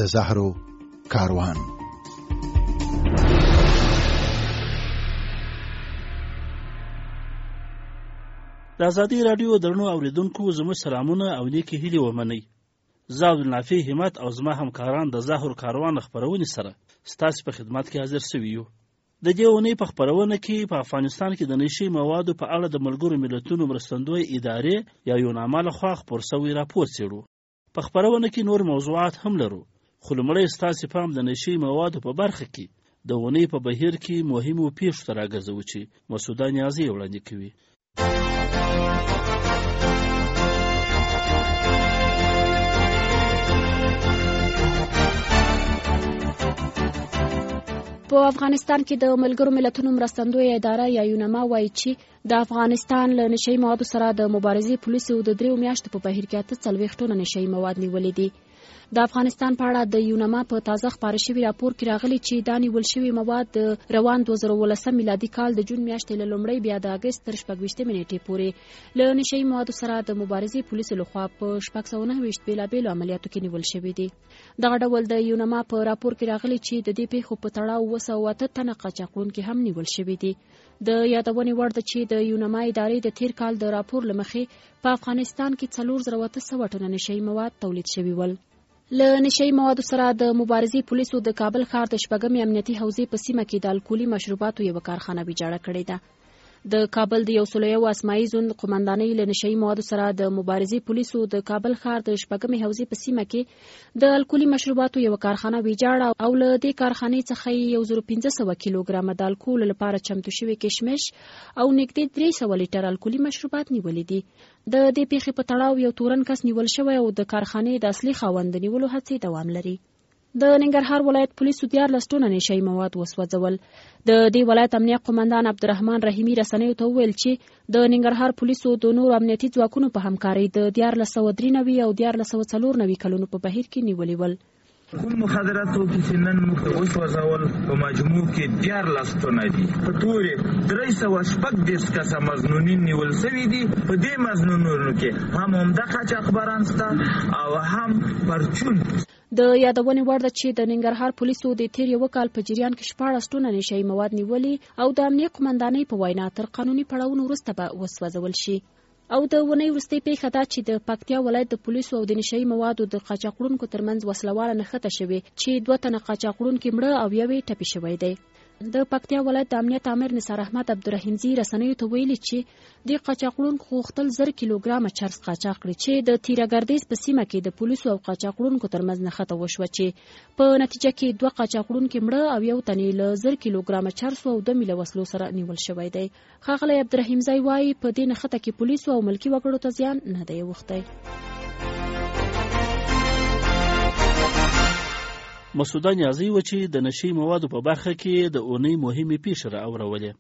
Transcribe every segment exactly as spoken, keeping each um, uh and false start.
د زهرو کاروان. د ازادي رادیو درنو اوریدونکو زموږ سلامونه او نیکی هیلې ومنئ. زه عبدالنافع همت او زما همکاران د زهرو کاروان خپرونې سره ستاسو په خدمت کې حاضر شوي یو. د دې اونۍ په خپرونه کې په افغانستان کې د نشي موادو په اړه د ملګرو ملتونو مرستندوی ادارې یا یوناما لخوا خپور شوی راپور څېړو. په خپرونه کې نور موضوعات هم لرو، خو لومړی ستاسو پام د نشي موادو په برخه کې د اونۍ په بهیر کې مهمو پیښو ته راګرځوو چې مسعوده نیازي وړاندې کوي. په افغانستان کې د ملګرو ملتونو مرستندوی اداره یا یوناما وایي چې د افغانستان له نشي موادو سره د مبارزې پولیسو د دریو میاشتو په بهیر کې اته څلوېښت ټنه نشي مواد نیولي دي. د افغانستان په اړه د یوناما په تازه خپاره شوي راپور کې راغلي چې دا نیول شوي مواد د روان دوه زره اوولسم میلادي کال د جون میاشتې له لومړۍ بیا د اګست تر شپږ ویشتمې نیټې پورې له نشي موادو سره د مبارزې پولیسو لخوا په شپږ سوه نهه ویشت بېلابېلو عملیاتو کې نیول شوي دي. دغه ډول د یوناما په راپور کې راغلي چې د دې پیښو په تړاو اوه سوه اته تنه قاچاقونکي هم نیول شوي دي. د یادونې وړ ده چې د یوناما ادارې د تیر کال د راپور له مخې په افغانستان کې څلور زره اته سوه ټنه نشي مواد تولید شوي ول. له نشي موادو سره د مبارزې پولیسو د کابل ښار د شپږمې امنیتي حوزې په سیمه کې د الکولي مشروباتو یوه کارخانه ویجاړه کړې ده. د کابل د یو سلو یو اسماعي زون قومندانۍ له نشي موادو سره د مبارزې پولیسو د کابل ښار د شپږمې حوزې په سیمه کې د الکولي مشروباتو یوه کارخانه ویجاړه او له دې کارخانې څخه یو زر پنځه سوه کیلوګرامه د الکول لپاره چمتو شوي کشمش او نږدې درې سوه لیټر الکولي مشروبات نیولي دي. د دې پیښې په تړاو یو تورن کس نیول شوی او د کارخانې د اصلي خاوند د نیولو هڅې دوام لري. د ننګرهار ولایت پولیسو دیارلس ټنه نشي مواد وسوځول. د دې ولایت امنیه قومندان عبدالرحمن رحیمي رسنیو ته وویل چې د ننګرهار پولیسو د نورو امنیتي ځواکونو په همکارۍ د دیارلس سوه درې نوي او دیارلس سوه څلور نوي کلونو په بهیر کې نیولي ول. کوم مخدرات توکي چې نن موږ ته وسوځول په مجموع کې دیارلس ټنه دي. په تورې درې سوه شپږ دېرش کسه مظنونین نیول سوي دي. په دې مظنونونو کې هم عمده قاچاقبران شته او هم پرچون. د یادونې وړ ده چې د ننګرهار پولیسو د تیر یو کال په جریان کې شپاړس ټنه نشي مواد نیولي او د امنیه قومندانۍ په وینا تر قانوني پړاوونو وروسته به وسوځول شي. او د ونې وروستۍ پیښه ده چې د پکتیا ولایت د پولیسو او د نشي موادو د قاچاقونکو ترمنځ وسلواله نښته شوې چې دوه تنه قاچاقونکي مړه او یوې ټپي شوی دی. د پکتیا ولایت د امنیت امر نثار احمد عبدالرحیمزي رسنیو ته ویلي چې د قاچاقونکو غوښتل زر کیلوګرامه چرس قاچاق کړي چې د تیراګردیز په سیمه کې د پولیسو او قاچاقونکو ترمنځ نښته وشوه چې په نتیجه کې دوه قاچاقونکي مړه او یو تنې له زر کیلوګرامه چرسو او دوه میله وسلو سره نیول شوی دی. ښاغلی عبدالرحیمزي وایي په دې نښته کې پولیسو او ملکي وګړو ته زیان نه دی اوښتی. مسعوده نیازي و چې د نشي موادو په برخه کې د اونۍ مهمې پیښې رااورولې.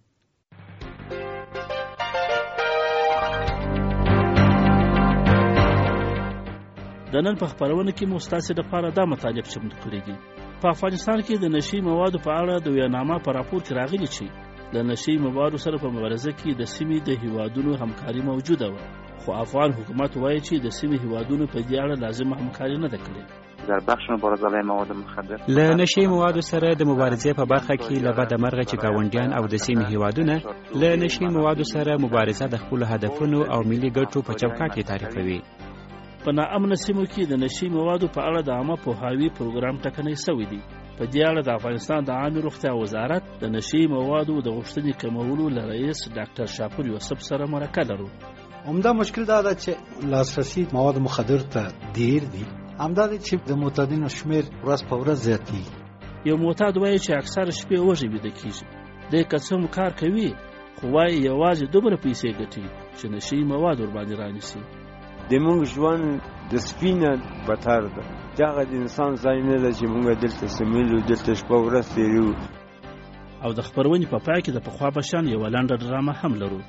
د نن په خپرونه کې مو ستاسو لپاره دا مطالب چمتو کړي دي. په افغانستان کې د نشي موادو په اړه د یوناما په راپور کې راغلي چې د نشي موادو سره په مبارزه کې د سیمې د هیوادونو همکاري موجوده وه، خو افغان حکومت وایي چې د سیمې هیوادونو په دې اړه لازمه همکاري نه ده کړې. در بخش مبارزه مواد مخدر له نشي موادو سره د مبارزې په برخه کې له بده مرغه چې ګاونډیان او د سیمې هیوادونه له نشي موادو سره مبارزه د خپلو هدفونو او ملي ګټو په چوکاټ کې تعریفوي. په ناامنه سیمو کې د نشي موادو په اړه د عامه پوهاوي پروګرام ټکنی شوی دی. په دې اړه د افغانستان د عامه روغتیا وزارت د نشي موادو د غوښتنې کمولو له رئیس ډاکټر شاپور یوسف سره مرکه لرو. عمده مشکل دا ده چې لاسرسي مواد مخدر ته ډیر دي. همدا دی چې د معتادینو شمیر ورځ په ورځ زیاتېږي. یو معتاد وایي چې اکثره شپې وږی ویده کېږي. دی که څه کار کوي خو وایي یوازې دومره پیسې ګټي چې نشي مواد ورباندې رانیسي. زموږ ژوند د سپي نه بدتر ده. دغه د انسان ځای نه ده چې موږ دلته سمیلو دلته شپه ورځ تېروو. او د خپرونې په پای کې د پخوا په شان یوه لنډه ډرامه هم لرو.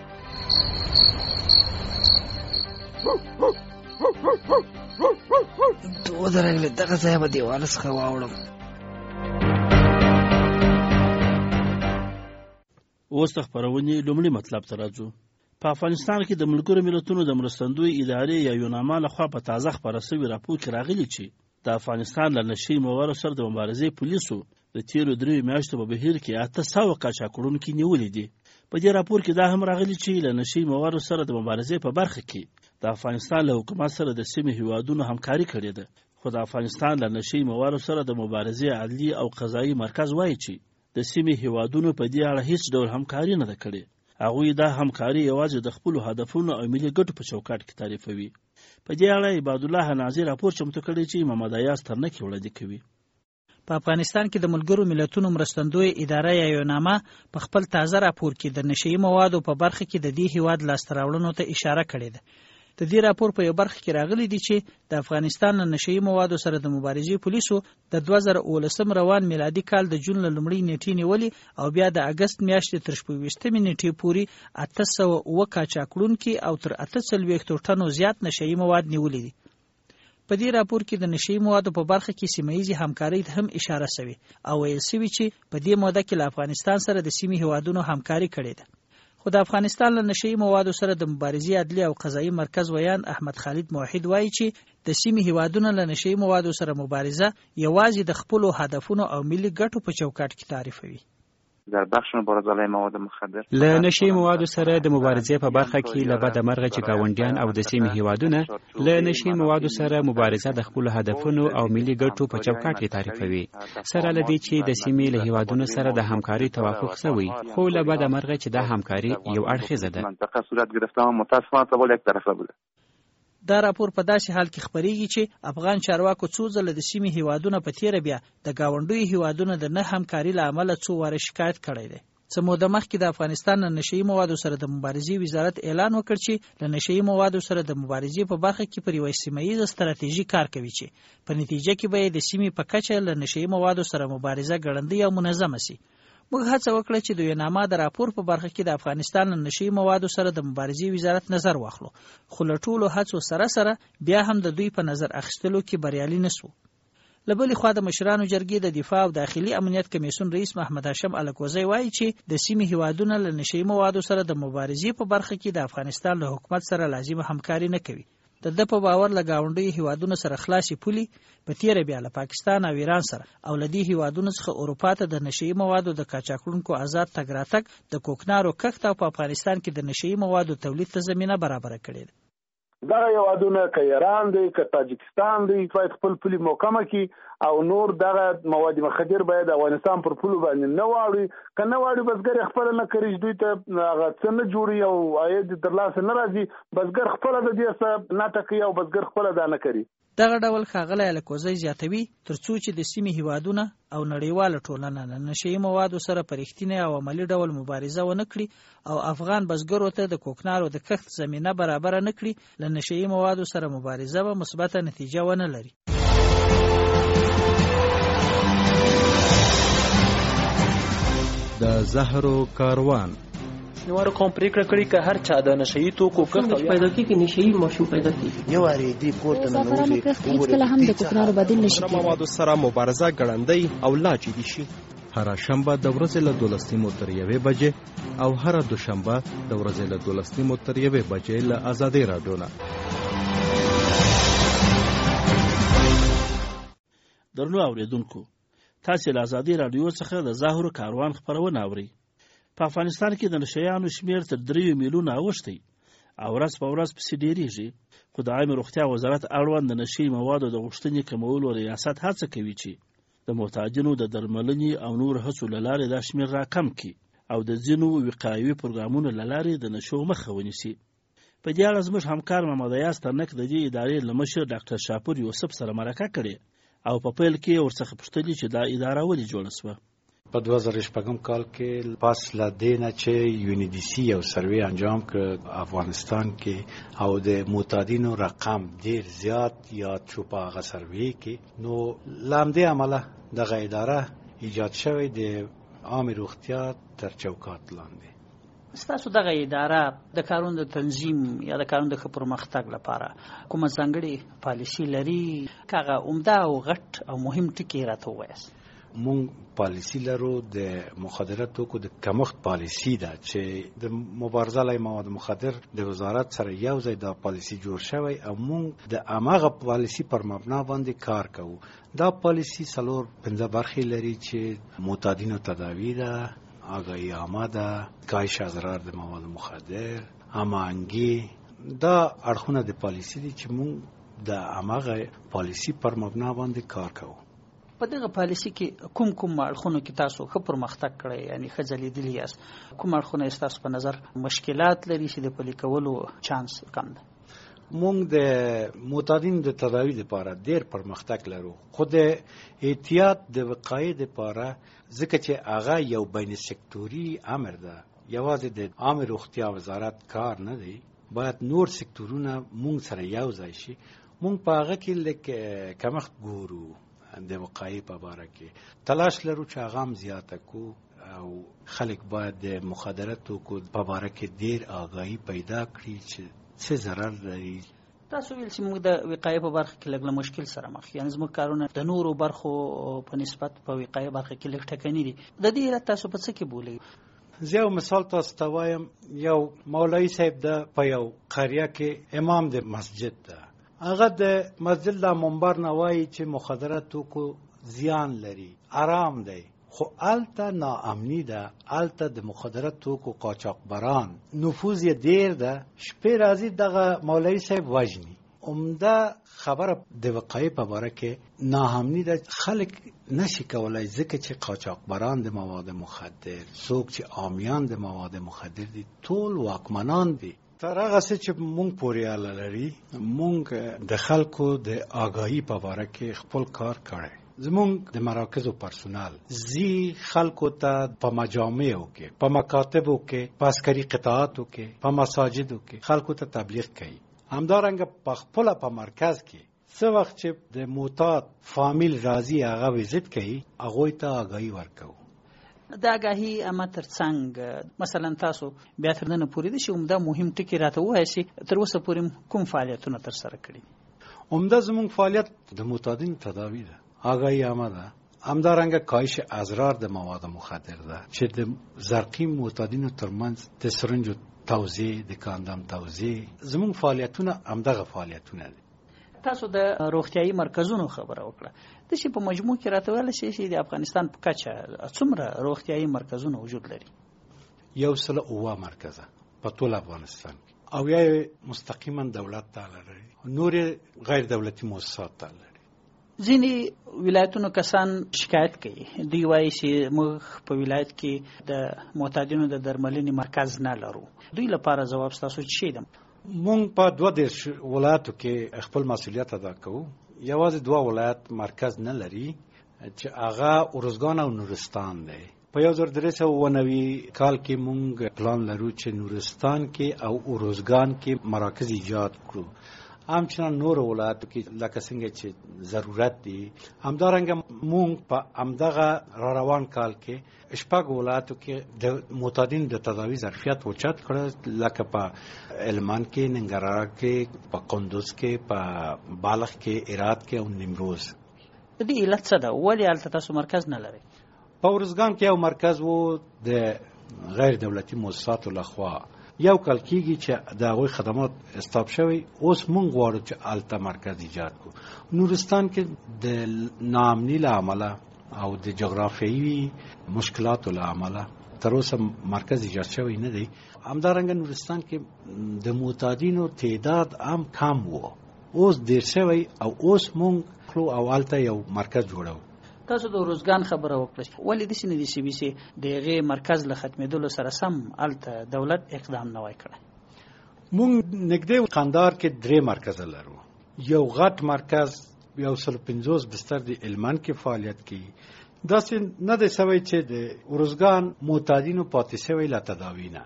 ته ودرېږلې دغه ځای به دیواله څخه واوړم. اوس د خپرونې لومړي مطلب ته راځو. په افغانستان کې د ملګرو ملتونو د مرستندوی ادارې یا یوناما لخوا په تازه خپاره شوي راپور کې راغلي چې د افغانستان له نشي موادو سره د مبارزې پولیسو د تیرو دریو میاشتو په بهیر کې اته سوه قاچاقړونکي نیولي دي. په دې راپور کې دا هم راغلي چې له نشي موادو سره د مبارزې په برخه کې د افغانستان له حکومت سره د سیمې هیوادونو همکاري کړې ده، خو د افغانستان له نشي موادو سره د مبارزې عدلي او قضایي مرکز وایي چې د سیمې هیوادونو په دې اړه هیڅ ډول همکاري نه ده کړې. هغوی دا همکاري یوازې د خپلو هدفونو او ملي ګټو په چوکاټ کې تعریفوي. په دې اړه عباد الله ناظر راپور چمتو کړی چې محمد ایاز ترنکي وړاندې کوي. په افغانستان کې د ملګرو ملتونو مرستندوی اداره یا یوناما په خپل تازه راپور کې د نشئی موادو په برخه کې د دې هیواد لاسته راوړنو ته اشاره کړې ده. د دې راپور په یو برخه کې راغلي دي چې د افغانستان له نشئی موادو سره د مبارزې پولیسو د دوه زره اوولسم روان میلادي کال د جون له لومړۍ نیټې نیولې او بیا د اګست میاشتې تر شپږویشتمې نیټې پورې اته سوه اووه قاچاقړونکي او تر اته څلوېښتو ټنو زیات نشئی مواد نیولي دي. په دې راپور کې د نشئی موادو په برخه کې سیمه ییزې همکارۍ ته هم اشاره شوې او ویل شوي چې په دې موده کې له افغانستان سره د سیمې هیوادونو همکاري کړې ده. خو د افغانستان له نشئی موادو سره د مبارزې عدلي او قضایي مرکز ویان احمد خالد موحد وایي چې د سیمې هیوادونو له نشئی موادو سره مبارزه یوازې د خپلو هدفونو او ملي ګټو په چوکاټ کې تعریفوي. در بخش مبارزه مواد مخدر له نشئی موادو سره د مبارزې په برخه کې له بده مرغه چې ګاونډیان او د سیمې هیوادونه له نشئی موادو سره مبارزه د خپلو هدفونو او ملي ګټو په چوکاټ کې تعریفوي. سره له دې چې د سیمې له هیوادونو سره د همکاري توافق شوی، خو له بده مرغه چې دا همکاري یو اړخیزه ده. منطقه صورت گرفته و متاسفانه تا یک طرفه بوده. دا راپور په داسې حال کې خبرېږي چې افغان چارواکو څو ځله د سیمې هیوادونه په تیره بیا د ګاونډیو هیوادونو د نه همکاري له امله څو واره شکایت کړی دی. څه موده مخکې د افغانستان له نشئی موادو سره د مبارزې وزارت اعلان وکړ چې له نشئی موادو سره د مبارزې په برخه کې پر یوه سیمه ییزه ستراتیژي کار کوي چې په نتیجه کې به د سیمې په کچه له نشئی موادو سره مبارزه ګړندۍ او منظمه سي. موږ هڅه وکړه چې د یوناما د راپور په برخه کې د افغانستان له نشئی موادو سره د مبارزې وزارت نظر واخلو، خو له ټولو هڅو سره سره بیا هم د دوی په نظر اخیستلو کې بریالي نه سو. له بلې خوا د مشرانو جرګې د دفاع او داخلي امنیت کمیسیون رئیس محمد هاشم الکوزی وایي چې د سیمې هیوادونه له نشئی موادو سره د مبارزې په برخه کې د افغانستان له حکومت سره لازمه همکاري نه کوي. د ده په باور له ګاونډیو هیوادونو سره خلاصې پولې په تیره بیا له پاکستان او ایران سره او له دې هیوادونو څخه اروپا ته د نشئی موادو د قاچاقړونکو آزاد تګ راتګ د کوکنارو کښت او په افغانستان کې د نشئی موادو تولید ته زمینه برابره کړې ده. دغه هیوادونه که ایران دی که تاجکستان دی باید خپل پولې محکمه کړي او نور دغه مواد مخدر باید افغانستان پر پولو باندې نه واړي. که نه واړي بزګر خپله نه کوي، دوی ته هغه څه نه جوړي او عاید ترلاسه نه راځي. بزګر خپله د دې څه ناټه کوي او بزګر خپله دا نه کوي. دغه ډول ښاغلی الکوزی زیاتوي تر څو چې د سیمې هیوادونه او نړیواله ټولنه له نشئی موادو سره په رښتینې او عملي ډول مبارزه ونه کړي او افغان بزګرو ته د کوکنارو د کښت زمینه برابره نه کړي، له نشئی موادو سره مبارزه به مثبته نتیجه ونه لري. د زهرو کاروان نوارو قوم پریکړه کړې که هر چا د نشئی توکو کښت پیدا کیږي نشئی ماشوم پیدا کیږي یو اړې دی کوټه نه نوځي هیڅکله هم د کوکنارو بدیل نشي کېدای. موادو سره مبارزه ګړندۍ او لا جدي شي. هر شنبه د ورځې له دولس نیمو تر یوې بجې او هر دوشنبه د ورځې له دولس نیمو تر یوې بجې له آزادۍ راډیو نه. درنو اوریدونکو، تاسې له آزادۍ راډیو څخه د زهرو کاروان خپرونه اورئ. په افغانستان کې د نشیانو شمیر تر دریو میلیونه اوښتی او ورځ په ورځ پسې ډیریږي، خو د عامې روغتیا وزارت اړوند د نشئی موادو د غوښتنې کمولو ریاست هڅه کوي چې د محتاجینو د درملنې او نور هڅو له لارې دا شمیر راکم کړي او د ځینو وقایوي پروګرامونو له لارې د نشو مخه ونیسي. په دې اړه زموږ همکار محمد ایاز ترنک د دې ادارې له مشر ډاکټر شاپور یوسف سره مرکه کړې او په پیل کې ورڅخه پوښتلي چې دا اداره ولې جوړه سوه. په دوه زره شپږم کال کې پاس له دې نه چې یونیډیسي یو سروې انجام کړ افغانستان کې او د معتادینو رقم ډیر زیات یاد شو په هغه سروې کې، نو له همدې امله دغه اداره ایجاد شوې د عامې روغتیا تر چوکاټ لاندې. ستاسو دغه اداره د کارونو د تنظیم یا د کارونو د ښه پرمختګ لپاره کومه ځانګړې پالیسي لري؟ که هغه عمده او غټ او مهم ټکي راته ووایاست. مونږ پالیسی لرو د مخدره توکو د کمښت پالیسی ده چې د مبارزه له مواد مخدر د وزارت سره یو ځای دا پالیسی جوړ شوی او مونږ د اماغه پالیسی پر مبنا باندې کار کوو. دا پالیسی څلور پنځه برخې لري چې معتادینو تداوی ده، آگاهی عامه ده، کاهش اضرار د مواد مخدر، هماهنګي. دا اړخونه د پالیسی دي چې مونږ د اماغه پالیسی پر مبنا باندې کار کوو. په دغه پالیسی کې کوم کوم اړخونو کې تاسو ښه پرمختګ کړی، یعنی ښه ځلیدلی یاست؟ کوم اړخونه ستاسو په نظر مشکلات لري چې د پلي کولو چانس کم ده؟ مونږ د معتادین د تداوی لپاره ډیر پرمختګ لرو، خو د احتیاط د وقایې لپاره ځکه چې هغه یو بین سکتوري امر ده، یوازې د عامه روغتیا وزارت کار نه دی، باید نور سکتورونه مونږ سره یو ځای شي. مونږ په هغه کې لږ کمښت ګورو، د وقایې په باره کې تلاش لرو چې هغه هم زیاته کو او خلک باید د مخدره توکو په باره کې ډیر آگاهي پیدا کړي چې څه ضرر لري. تاسو ویل چې موږ د وقایې په برخه کې لږ له مشکل سره مخ، یعنی زموږ کارونه د نورو برخو په نسبت په وقایې برخه کې لږ ټکني دي. د دې علت تاسو په څه کې بولئ؟ زه یو مثال تاسو ته وایم. یو مولوي صاحب د په یو قریه کې امام د مسجد ده، هغه د مسجد له منبر نه وایي چې مخدره توکو زیان لري، آرام دی، خو الته ناامني ده، الته د مخدره توکو قاچاقبران نفوذ یې ډیر ده، شپې راځي دغه مولوي صاحب وژني. عمده خبره د وقایې په باره کې ناامني ده، خلک نشي کولای ځکه چې قاچاقبران د مواد مخدر، څوک چې عامیان د مواد مخدر دي، ټول واکمنان دي. تر هغه څه چې مونږ پورې اړه لري، مونږ د خلکو د آگاهی په باره کې خپل کار کړی. زمونږ د مراکزو پرسونال زی خلکو ته په مجامعو کې، په مکاتبو کې، په عسکري قطاعاتو کې، په مساجدو کې خلکو ته تبلیغ کوي. همدارنګه په خپل په مرکز کې څه وخت چې د معتاد فامیل راځي هغه وزټ کوي، هغه ته آگاهی ورکوي. د آگاهی عامه ترڅنګ مثلا تاسو بیا تر نن پورې د شي عمده مهم ټکی راته وایي چې تر اوسه پورې کوم فعالیتونه تر سره کړي؟ عمده زموږ فعالیت د معتادین تداوی ده، آگاهی عامه ده، همدارنګه کاهش اضرار د مواد مخدر ده چې د زرقین معتادینو ترمنځ د سرنجو توزیع، د کاندام توزیع. زموږ فعالیتونه همدغه فعالیتونه دي. تاسو د روغتیايي مرکزونو خبره وکړه، د شي په مجموع کې راته ویل شي چې د افغانستان په کچه څومره روغتیايي مرکزونه وجود لري؟ یو سل اوه مرکزه په ټول افغانستان کې، او یا مستقیما دولت ته لري، نور غیر دولتي مؤسسات ته لري. ځینې ولایتونو کسان شکایت کوي، دوی وایي چې موږ په ولایت کې د معتادینو د درملنې مرکز نه لرو. دوی لپاره ځواب ستاسو څه دی؟ مونږ په دوه دېرش ولایتو کې خپل مسؤلیت ادا کوو. یوازې دوه ولایت مرکز نه لري چې هغه ارزګان او نورستان دی. په یو زر درې سوه اوه نوي کال کې مونږ پلان لرو چې نورستان کې او ارزګان کې مراکز ایجاد کړو. همچنان نور ولایتو کې لکه څنګه چې ضرورت دی. همدارنګه مونږ په همدغه را روان کال کې شپږ ولایتو کې د معتادین د تداوی ظرفیت اوچت کړ، لکه په هلمند کې، ننګرهار کې، په کندوز کې، په بالغ کې، هرات کې او نیمروز. د دې علت څه ده؟ ولې هلته تاسو مرکز نه لرئ؟ په ارزګان کې یو مرکز و د غیر دولتي مؤسساتو لخوا، یو کال کېږي چې د هغوی خدمات استاپ شوی. اوس مونږ غواړو چې هلته مرکز ایجاد کړو. نورستان کې د ناامني له امله او د جغرافیایي مشکلاتو له امله تر اوسه مرکز ایجاد شوی نه دی. همدارنګه نورستان کې د معتادینو تعداد هم کم و، اوس ډېر شوی او اوس مونږ کړو او هلته یو مرکز جوړو. تاسو د روزګان خبره وکړه، ولې داسې نه دي چې د هغې مرکز له ختمېدلو سره سم هلته دولت اقدام نه وای کړی؟ مونږ نږدې قندهار کې درې مرکزه لرو. یو غټ مرکز یو سل پنځوس بستر د هلمند کې فعالیت کوي. داسې نه دی سوی چې د ارزګان معتادینو پاتې شوی له تداوی نه.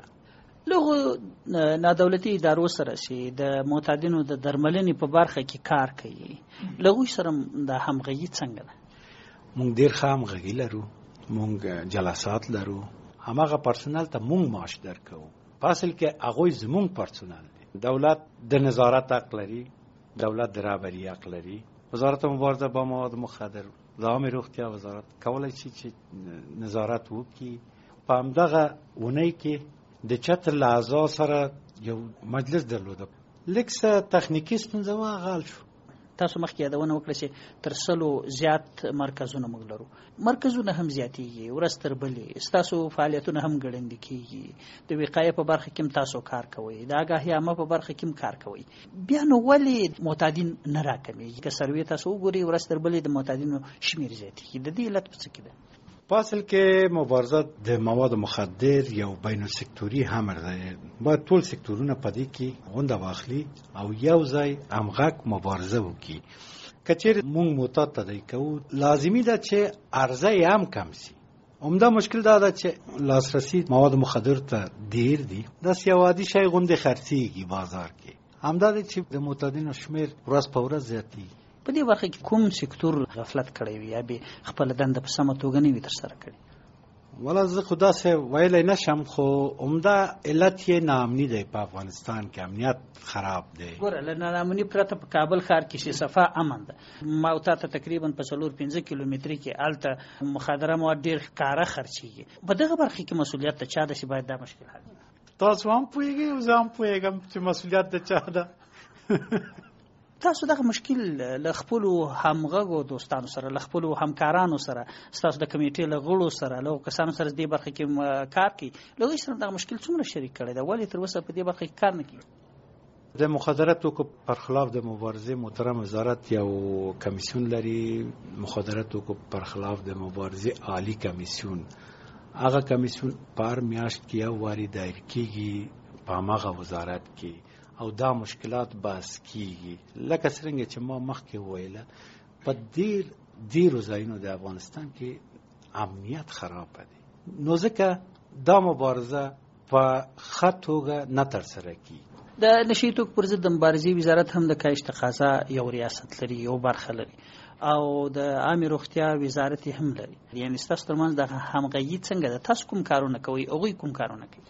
لغو نادولتي ادارو سره چې د معتادینو د درملنې په برخه کې کار کوي، لغوی سره د همغږي څنګه ده؟ مونږ ډېر ښه همغږي لرو، مونږ جلسات لرو، هماغه پرسونل ته مونږ معاش درکوو. په اصل کې هغوی زمونږ پرسونل دي. دولت د نظارت حق لري، دولت د رهبري حق لري، وزارت مبارزه با مواد مخدر د عامه روغتیا وزارت کولای شي چې نظارت وکړي. په همدغه اونۍ کې د چتر له اعضا سره یو مجلس درلوده. لږ څه تخنیکي ستونزه وه، غال شو. تاسو مخکې یادونه وکړه چې تر سلو زیات مرکزونه موږ لرو. مرکزونه هم زیاتېږي، ورځ تر بلې ستاسو فعالیتونه هم ګړندي کېږي. د وقایې په برخه کې هم تاسو کار کوئ، د آګاهي عامه په برخه کې هم کار کوئ. بیا نو ولې معتادین نه راکمېږي؟ که سروې تاسو وګورئ ورځ تر بلې د معتادینو شمېر زیاتېږي. د دې علت په څه کې ده؟ په اصل کې مبارزه د مواد مخدر یو بین السکتوري امر دی. باید ټول سکتورونه په دې کې غونډه واخلي او یو ځای همغږ مبارزه وکړي. که چېرې موږ معتاد تداوي کوو، لازمي ده چې عرضه یې هم کم شي. عمده مشکل دا ده چې لاسرسي مواد مخدر ته ډېر دي. داسې یو عادي شی غوندې خرڅېږي بازار کې. همدا دی چې د معتادینو شمېر ورځ په ورځ زیاتېږي. په دې برخه کې کوم سکتور غفلت کړی وي یا به خپل دنده په سمه توګه نه وي ترسره کړې؟ ولا زه خو داسې ویلی نشم، خو عمده علت یې ناامني دی. په افغانستان کې امنیت خراب دی. ګوره له ناامني پرته په کابل ښار کې چې صفا امن ده. ما او تا ته تقریبا په څلور پنځه کیلومتري کې هلته مخدره مواد ډېر ښکاره خرڅېږي. په دغه برخه کې مسؤلیت د چا ده چې باید دا مشکل حل کړي؟ تاسو هم پوهېږئ او زه هم پوهېږم چې مسؤلیت د چا ده. تاسو دغه مشکل له خپلو همغږو دوستانو سره، له خپلو همکارانو سره، ستاسو د کمیټې له غړو سره، له کسانو سره دې برخه کې کار کوي، له هغوی سره دغه مشکل څومره شریک کړی ده؟ ولې تر اوسه په دې برخه کې کار نه کوي؟ د مخدره توکو پر خلاف د مبارزې محترم وزارت یو کمیسیون لري، مخدره توکو پر خلاف د مبارزې عالی کمیسیون. هغه کمیسیون په هر میاشت کې یو واري دایر کېږي په هماغه وزارت کې او دا مشکلات بحث کیږي. لکه څرنګه چې ما مخکې وویله، په ډېر ډېرو ځایونو د افغانستان کې امنیت خراب دی. نو ځکه دا مبارزه په ښه توګه نه ترسره کیږي. د نشي توکو پر ضد د مبارزې وزارت هم د کاهش تقاضا یو ریاست لري، یو برخه لري، او د عامې روغتیا وزارت هم لري. یعنې ستاسو ترمنځ د همغږي څنګه ده؟ تاسو کوم کارونه کوئ، هغوی کوم کارونه کوي؟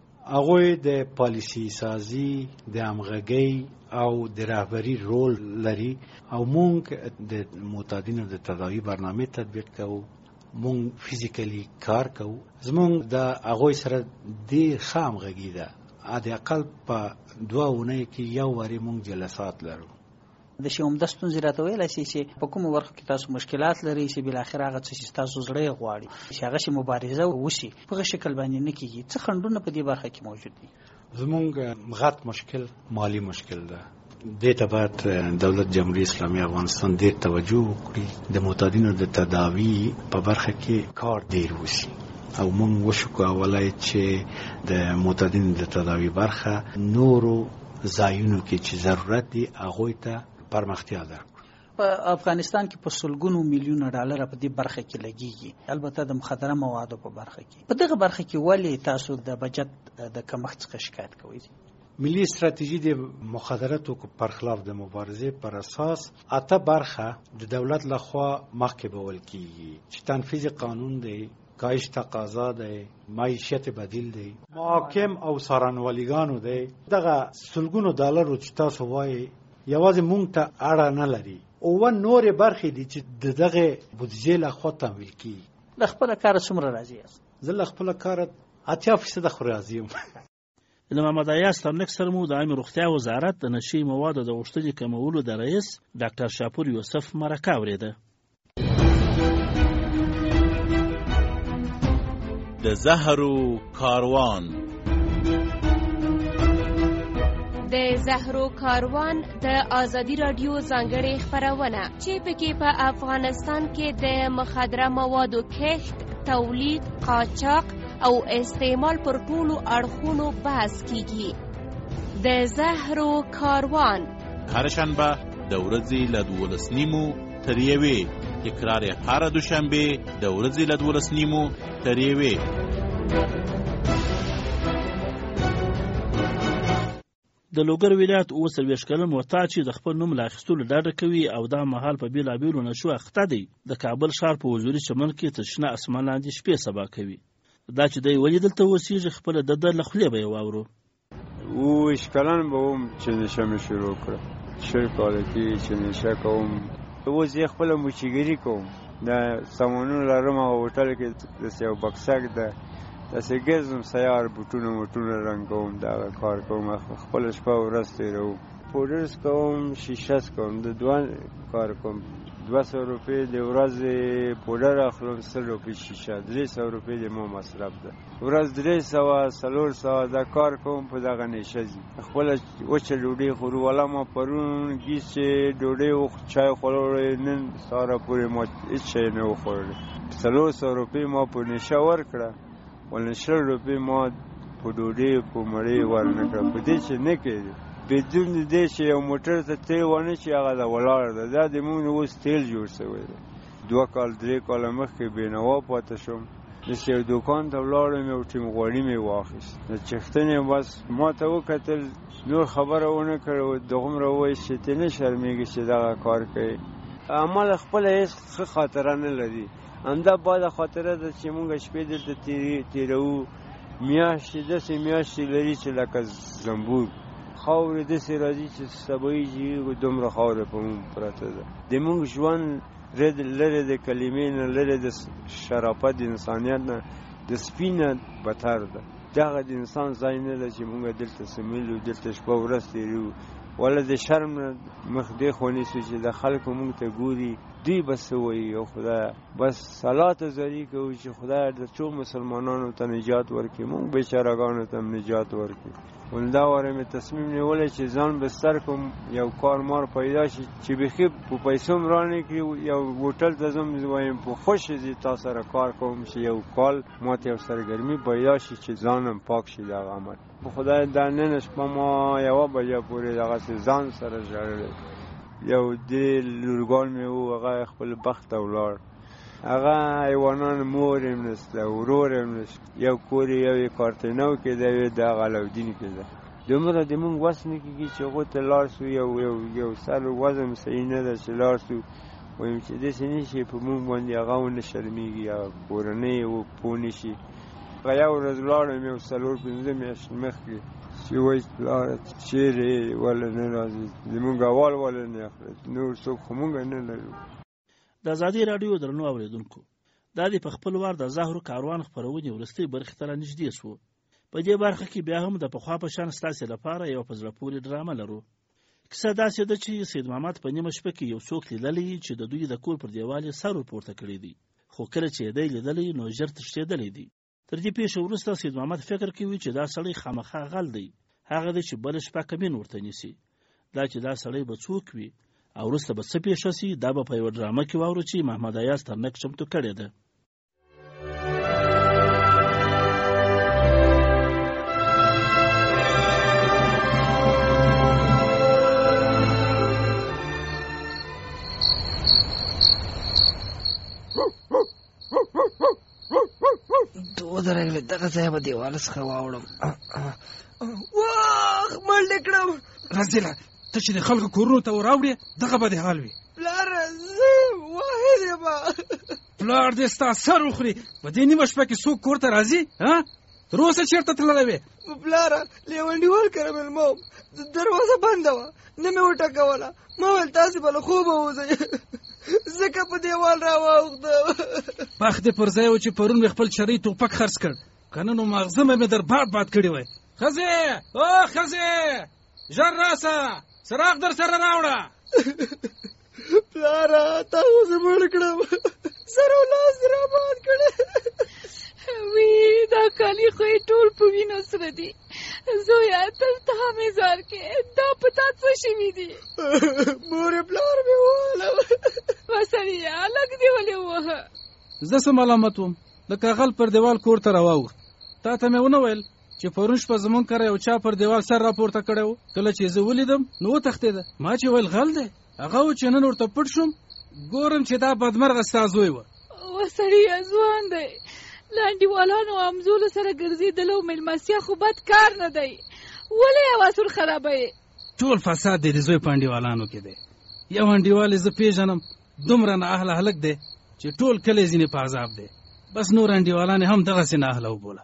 هغوی د پالیسی سازی، د همغږۍ او د رهبري رول لري او مونږ د معتادینو د تداوی برنامه تطبیق کوو. مونږ فیزیکلی کار کوو. زمونږ د هغوی سره ډېر ښه همغږي ده. حداقل په دوه اونۍ کې یو وارې مونږ جلسات لرو. د شي عمده ستونزې راته ویلی شي چې په کومو برخو کې تاسو مشکلات لرئ چې بالاخره هغه څه چې ستاسو زړه یې غواړي چې هغه شي مبارزه وشي، په هغه شکل باندې نه کېږي؟ څه خنډونه په دې برخه کې موجود دي؟ زمونږ غټ مشکل مالی مشکل ده. دې ته باید دولت جمهوریت اسلامي افغانستان ډېر توجه وکړي. د معتادینو د تداوی په برخه کې کار ډېر وشي او مونږ وشو کولای چې د معتادینو د تداوی برخه نورو ځایونو کې چې ضرورت دی هغوی ته پرمختیا ده. په افغانستان کې په سلګونو میلیونه ډالر په دې برخه کې لګیږي، البته د مخدره موادو په برخه کې. په دغه برخه کې ولې تاسو د بجټ د کمښت څخه شکایت کوئ؟ ملي استراتیژي د مخدره توکو پر خلاف د مبارزې پر اساس اته برخه د دولت لخوا مخکې بول کیږي چې تنفیذ قانون دی، کاهش تقاضا دی، معیشت بدیل دی، محاکم او څارنوالګانو دی. دغه سلګونو ډالر چې تاسو وایي یوازې مونږ ته اړه نه لري. اووه نورې برخې دي چې د دغه بودیجې لخوا تمویل کیږي. له خپله کاره څومره راضي یاست؟ زه له خپله کاره اتیا فیصده خو راضي یم. له محمد ایاز ترنک سره مو د عامې روغتیا وزارت د نشي موادو د غوښتنې کمولو د رئیس ډاکټر شاپور یوسف مرکه اورېده. د زهرو کاروان د زهرو کاروان د آزادي رادیو ځانګړې خپرونه چې پکې په افغانستان کې د مخدره موادو کښت، تولید، قاچاق او استعمال پر ټولو اړخونو بحث کیږي. د زهرو کاروان هر شنبه د ورځې له دولس نیمو تر یوې، تکرار یې هره دوشنبه د ورځې له دولس نیمو تر یوې. د لوګر ولایت اوه څلوېښت کلن معتاد چې د خپل نوم له اخیستلو ډډه کوي او دا مهال په بېلابېلو نشو اخته دی، د کابل ښار په حضوري چمن کې تر شنه اسمان لاندې شپې سبا کوي. دا چې دی ولې دلته اوسېږي خپله د ده له خولې به یې واورو. اووه کلن به وم چې نشه مې شروع کړه. شل کاله کې چې نشه کوم، اوس یې خپله موچیګري کوم. د سامانونو لرم هغه هوټل کې داسې یو بکسک ده داسې ګرځم سیار بوټونه موټونه رنګ کوم دغه کار کوم خپله شپه ورځ تېروم پوډرز کوم شیشه کوم د دوه کار کوم دوه سوه روپۍ د ورځې پوډر اخلم سل روپۍ شیشه درې سوه روپۍ د ما مصرف ده ورځ درې سوه څلور سوه دا کار کوم په دغه نیشه ځي خپله وچه ډوډۍ خورو والا ما پرون ګیس چې ډوډۍ چای خوړلی نن سهاره پورې ما هېڅ شی نه وخوړلی څلور سوه روپۍ ما په نیشه ورکړه ولې شل روپۍ ما په ډوډۍ په مړۍ ورنه کړه په دې چې نه کېږي بدون دې چې یو موټر ته تیل ونه چې هغه د ولاړ ده دا د موږ اوس تیل جوړ شوی دی دوه کال درې کاله مخکې بېنوا پاتې شوم داسې یو دوکان ته ولاړم یو ټیم غوړي مې واخیست د چښتنې بس ما ته وکتل نور خبره ونه کړه دغومره ووایي چې ته نه شرمېږي چې دغه کار کوي عمل خپله هېڅ ښه خاطره نه لري همدا باده خاطره ده چې موږ شپې دلته تېروو میاشتې داسې میاشتې لري چې لکه زنبور خاورې داسې راځي چې سبایي دومره خاوره په مونږ پرته ده د مونږ ژوند لرې د کلمې نه لرې د شرافت د انسانیت نه د سپي نه بتر ده دغه د انسان ځای نه ده چې مونږ دلته سمیلو دلته شپه ورځ تېروو ولا د شرم نه مخ دې خوا نیسو چې د خلکو مونږ ته ګوري دوی به څه وایي او خدایه بس صلات زاري کوو چې خدایه د څو مسلمانانو ته نجات ورکړي مونږ بیچارهګانو ته نجات ورکړي ولدا واره مې تصمیم نیولی چې ځان بستر کوم یو کار مار پیدا شي چې بیخي په پیسو م رانه کړي یو هوټل ته ځم وایم په خوښ ځي تا سره کار کوم چې یو کال ماته یو سرګرمي پیدا شي چې ځانم پاک شي دغه عمل په خدای دا نن شپه ما یوه بجه پورې دغسې ځان سره ژړلی یو دې لورګان مې و هغه خپل بخت ته ولاړ هغه حیوانان مور یې نشته ورور یې نشته یو کور یې یو یې کارتنو کې دی یو د علاودین کې دی دومره د مونږ وس نه کېږي چې هغو ته لاړ سو یو یو یو سر وزم صحیح نه ده چې لاړ سو وایم چې داسې نه شي په مونږ باندې هغه ونه شرمېږي هغه کورنۍ و پوه نه شي هغه یو ورځ ولاړم یو څلور پنځه میاشتې مخکې چې وایي پلاره چیرې وله نه راځي زمونږ اول وله نه اخلي نور څوک خو مونږ نه لرو د ازادي راډیو درنو اورېدونکو دا د په خپل وار د زهرو کاروان خپرونې وروستۍ برخې ته رانږدې شو په دې برخه کې بیا هم د پخوا په شان ستاسې لپاره یو په زړه پورې ډرامه لرو کیسه داسې ده چې سید محمد په نیمه شپه کې یو څوک لیدلی چې د دوی د کور پر دیوال یې سر ورپورته کړی دی خو کله چې یې دی لیدلی نو ژر تښتېدلی دی تر دې پیښې وروسته سید محمد فکر کوي چې دا سړی خامخا غل دی هغه دی چې بله شپه کمین ورته نیسي دا چې دا سړی به څوک وي او وروسته به څه پیښه سي دا به په یوه ډرامه کې واورو چې محمد ایاز ترنک چمتو کړې ده ودرېږلې دغه ځای به دیوال څخه واوړم واخ منډې کړم رازیله ته چې د خلکو کورونو ته وراوړې دغه به دې حال وي پلاره زه واحد یم پلار دې ستا سر وخوري په دې نیمه شپه کې څوک کور ته راځي ها تر اوسه چېرته تللی وې پلاره لیونډیوال کره مېلمه وم دروازه بنده وه نه مې وټکوله ما ویل تاسې به له خوبه ووځئ ځکه په دیوال راواوښته بخ دې پر ځای و چې پرون مې خپل چرۍ ټوپک خرڅ کړ که نه نو ماغزه مې در باد باد کړي وای ښځې او ښځې ژر راسه څراغ در سره راوړه پلاره تا خو زه مړ کړم سر او لاس را باد کړی وی دا کالي خو یې ټول په وینو سره دي زویه دلته همې ځار کې دا په تا څه شوي دي مورې پلار مې ووهلم وسړیه لږ دې ولې ووهه زه څه ملامت وم لکه غل پر دیوال کور ته راواوښت تا ته مې ونه ویل چې پرون شپه زمونږ کره یو چا پر دیوال سر راپورته کړی و کله چې زه ولیدم نو وتښتېده ما چې ویل غل دی هغه و چې نن ورته پټ شوم ګورم چې دا بدمرغه ستا زوی و وسړیه ځوان دی له انډیوالانو او همزولو سره ګرځېدل او مېلمستیا خو بد کار نه دی ولې یې اصول خرابوې ټول فساد دی د زوی په انډیوالانو کې دی یو انډیوال یې زه پېژنم دومره نااهله هلک دی چې ټول کلی ځینې په عذاب دی بس نور انډیوالان هم دغسې نااهله وبوله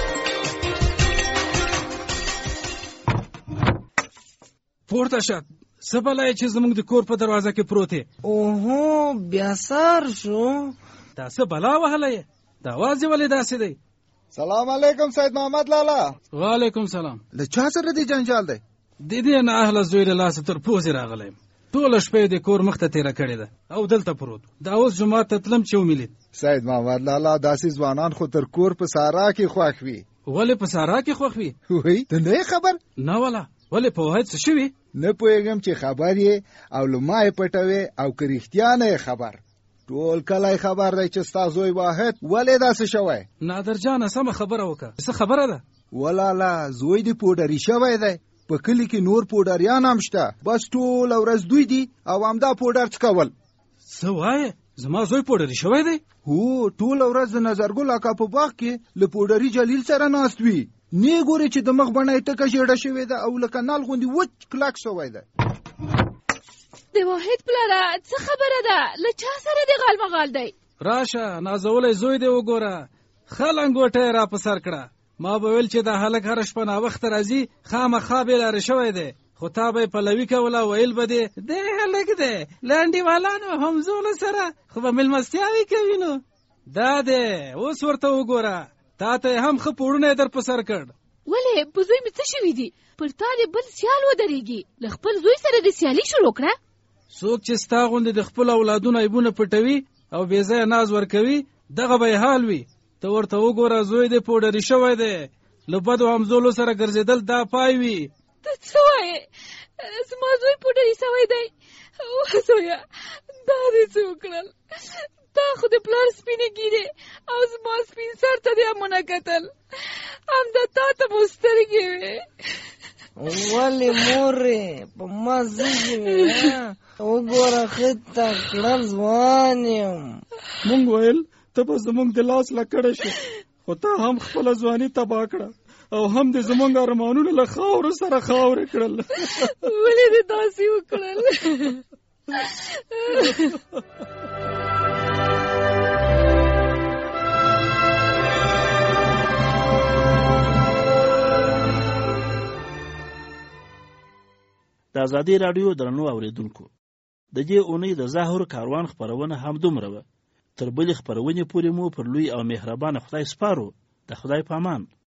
پورته شه څه بلای چې زموږ د کور په دروازه کې پروت یې؟ اوهو بیا سار شو. دا څه بلا وهلی دا آواز یې ولې داسې دی؟ سلام علیکم سید محمد لالا. وعلیکم سلام. له چا سره دی جنجال دی؟ د دې نه اهله زوی له لاسه تر پوزې راغلی یم. ټوله شپه د کور مخ ته تېره کړې ده او دلته پروت. دا اوس جومات ته تلم چې ومې لید. سید محمد لالا داسې ځوانان خو تر کور په سارا کې خوښ وي. ولې په سارا کې خوښ وي؟ وایي ته نه خبر؟ نه ولا. ولې په وحید څه شوي؟ نه پوهېږم چې خبر یې او له ما یې پټوې او که رښتیا نه یې خبر. ټول کلی خبر دی چې ستا زوی واحد ولې داسې شوی. نادرجانه سمه خبره وکړه. څه خبره ده؟ ولالا زوی دې پوډري شوی دی. په کلي کې نور پوډریان هم شته، بس ټول ورځ دوی دي او همدا پوډر څکول. څه وایې؟ زما زوی پوډري شوی دی؟ هو ټول ورځ د نظرګل اکا په باغ کې له پوډري جلیل سره ناست وي. نه ګوري چې د مخ بڼه یې ټکه ژېړه شوې ده او لکه نال غوندې وچ کلک شوی ده. د واحد پلاره څه خبره ده؟ له چا سره دې غال مغال دی؟ راشه نازولی زوی دې وګوره. ښه لنګوټه یې را په سر کړه. ما به ویل چې دا هلک هره شپه ناوخته راځي، خامخا بې لارې شوی دی. خو تا به یې پلوي کوله، ویل به دې دی هلک دی له انډیوالانو همزولو سره خو به مېلمستیاوې کوي. نو دا دی اوس ورته وګوره. تا ته یې هم ښه پوړونه یې در په سر کړ. ولې په زوی مې څه شوي دي؟ پر تا دې بل سیال ودرېږي. له خپل زوی سره د سیالي شروع کړه. څوک چې ستا غوندې د خپل اولادونو عیبونه پټوي او بې ځایه ناز ورکوي دغه به یې حال وي. ته ورته وګوره زوی دې پوډري شوی دی. له بدو همزولو سره ګرځېدل دا پای وي. ته څه وایې؟ زما زوی پوډري شوی دی؟ زویه دا دې څه وکړل؟ تا خو د پلار سپینې ګیرې او زما سپین سر ته دې هم ونه کتل. همدا تا ته مو سترګې وې. ولې مورې په ما زږې وې؟ وګوره ښه تکړه ځوان یم. مونږ ویل ته به زمونږ د لاس لکړه شي، خو تا هم خپله ځواني تباه کړه او هم د زمونږ ارمانونه له خاورو سره خاورې کړل. ولې دې داسې وکړل؟ د ازادي راډیو درنو اوریدونکو، د دې اونۍ د ظاهر کاروان خپرونه همدومره وه. تر بلې خپرونې پورې مو پر لوی او مهربانه خدای سپارو. د خدای په امان.